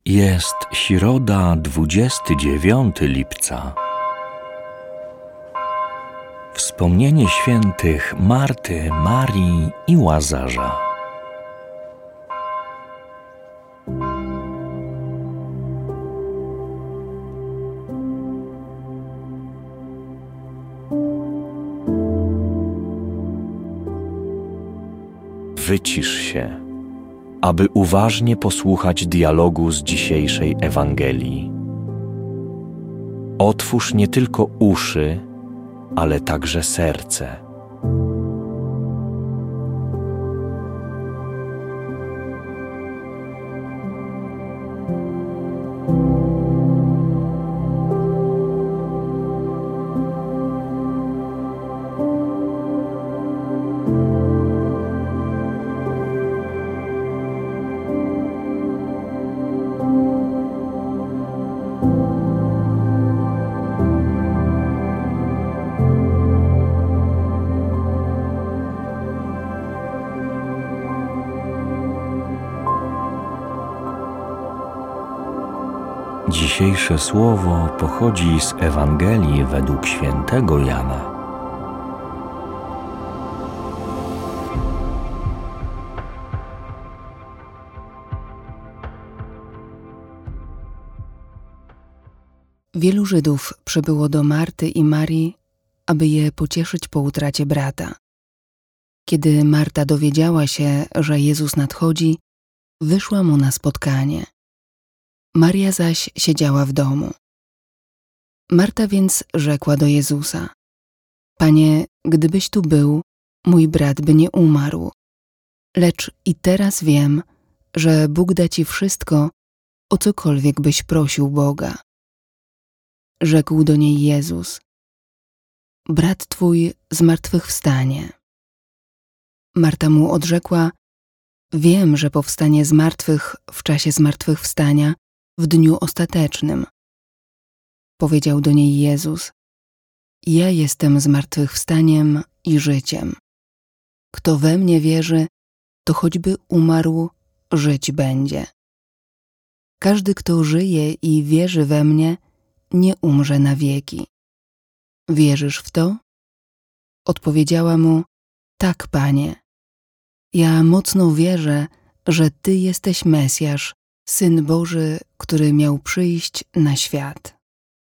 Jest środa, 29 lipca. Wspomnienie świętych Marty, Marii i Łazarza. Wycisz się, aby uważnie posłuchać dialogu z dzisiejszej Ewangelii. Otwórz nie tylko uszy, ale także serce. Dzisiejsze słowo pochodzi z Ewangelii według świętego Jana. Wielu Żydów przybyło do Marty i Marii, aby je pocieszyć po utracie brata. Kiedy Marta dowiedziała się, że Jezus nadchodzi, wyszła mu na spotkanie. Maria zaś siedziała w domu. Marta więc rzekła do Jezusa: Panie, gdybyś tu był, mój brat by nie umarł. Lecz i teraz wiem, że Bóg da ci wszystko, o cokolwiek byś prosił Boga. Rzekł do niej Jezus: Brat twój zmartwychwstanie. Marta mu odrzekła: Wiem, że powstanie z martwych w czasie zmartwychwstania, w dniu ostatecznym. Powiedział do niej Jezus: Ja jestem zmartwychwstaniem i życiem. Kto we mnie wierzy, to choćby umarł, żyć będzie. Każdy, kto żyje i wierzy we mnie, nie umrze na wieki. Wierzysz w to? Odpowiedziała mu: Tak, Panie. Ja mocno wierzę, że Ty jesteś Mesjasz, Syn Boży, który miał przyjść na świat.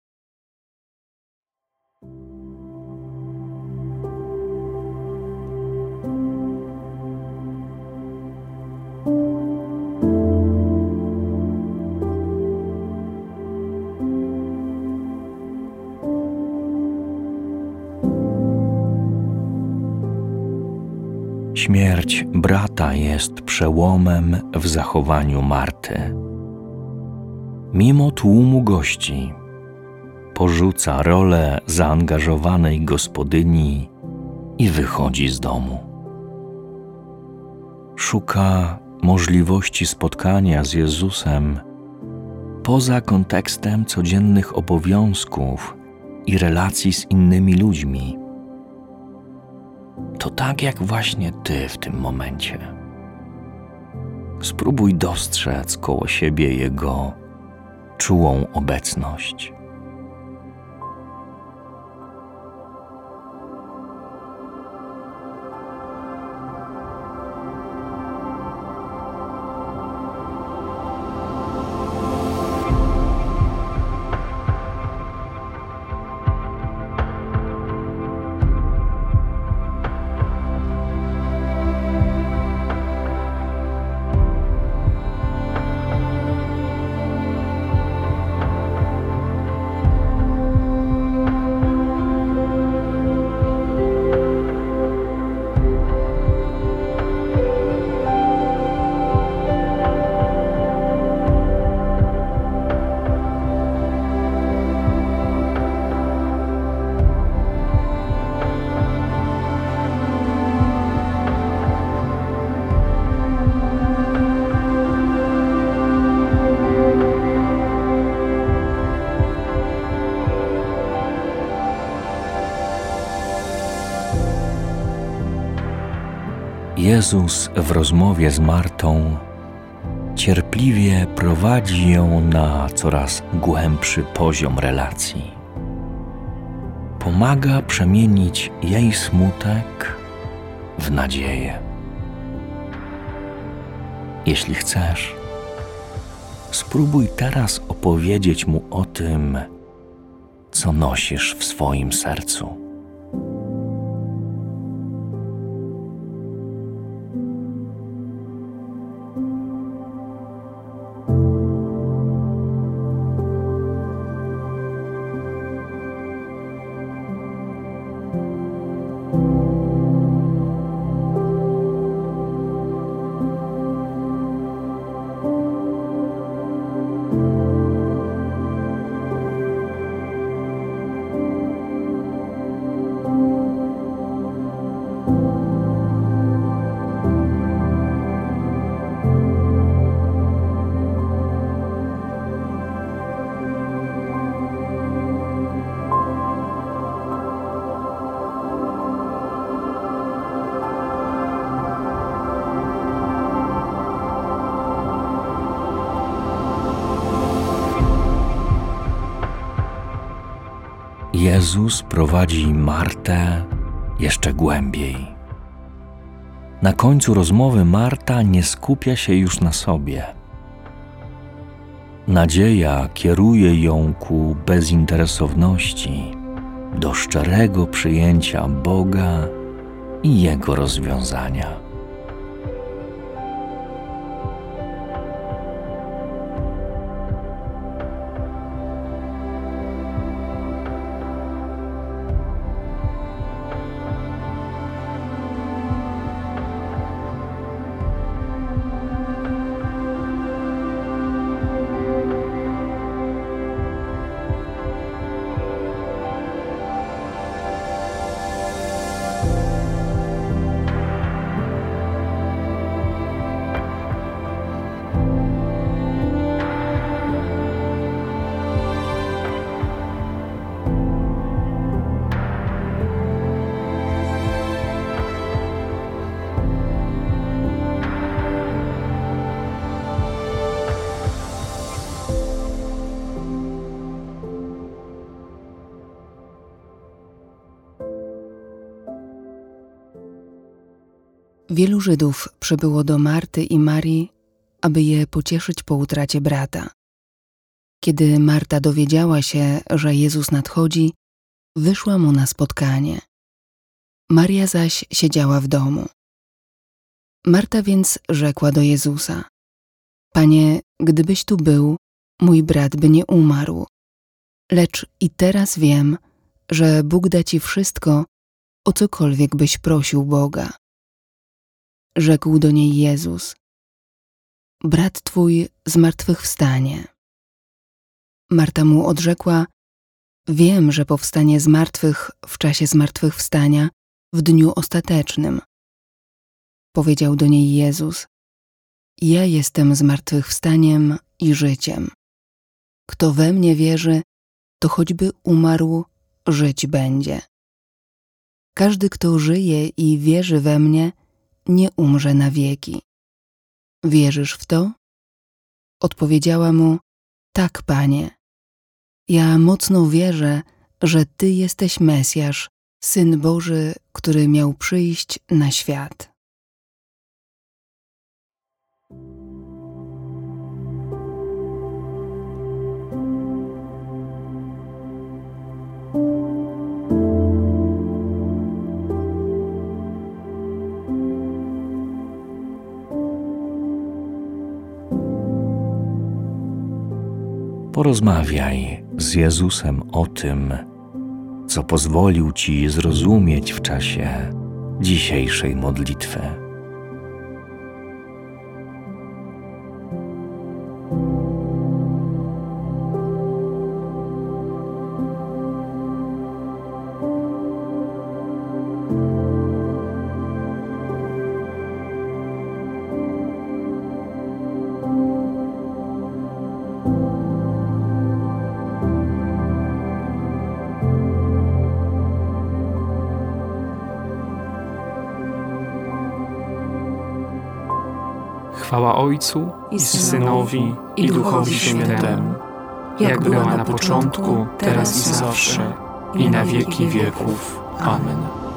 Śmierć brata jest przełomem w zachowaniu Marty. Mimo tłumu gości porzuca rolę zaangażowanej gospodyni i wychodzi z domu. Szuka możliwości spotkania z Jezusem poza kontekstem codziennych obowiązków i relacji z innymi ludźmi. To tak jak właśnie Ty w tym momencie. Spróbuj dostrzec koło siebie Jego czułą obecność. Jezus w rozmowie z Martą cierpliwie prowadzi ją na coraz głębszy poziom relacji. Pomaga przemienić jej smutek w nadzieję. Jeśli chcesz, spróbuj teraz opowiedzieć mu o tym, co nosisz w swoim sercu. Jezus prowadzi Martę jeszcze głębiej. Na końcu rozmowy Marta nie skupia się już na sobie. Nadzieja kieruje ją ku bezinteresowności, do szczerego przyjęcia Boga i Jego rozwiązania. Wielu Żydów przybyło do Marty i Marii, aby je pocieszyć po utracie brata. Kiedy Marta dowiedziała się, że Jezus nadchodzi, wyszła mu na spotkanie. Maria zaś siedziała w domu. Marta więc rzekła do Jezusa: Panie, gdybyś tu był, mój brat by nie umarł. Lecz i teraz wiem, że Bóg da ci wszystko, o cokolwiek byś prosił Boga. Rzekł do niej Jezus: Brat twój zmartwychwstanie. Marta mu odrzekła: Wiem, że powstanie z martwych w czasie zmartwychwstania, w dniu ostatecznym. Powiedział do niej Jezus: Ja jestem zmartwychwstaniem i życiem. Kto we mnie wierzy, to choćby umarł, żyć będzie. Każdy, kto żyje i wierzy we mnie, nie umrze na wieki. Wierzysz w to? Odpowiedziała mu: Tak, Panie. Ja mocno wierzę, że Ty jesteś Mesjasz, Syn Boży, który miał przyjść na świat. Porozmawiaj z Jezusem o tym, co pozwolił Ci zrozumieć w czasie dzisiejszej modlitwy. Chwała Ojcu i Synowi i Duchowi Świętemu, jak była na początku, teraz i zawsze, i na wieki wieków. Amen.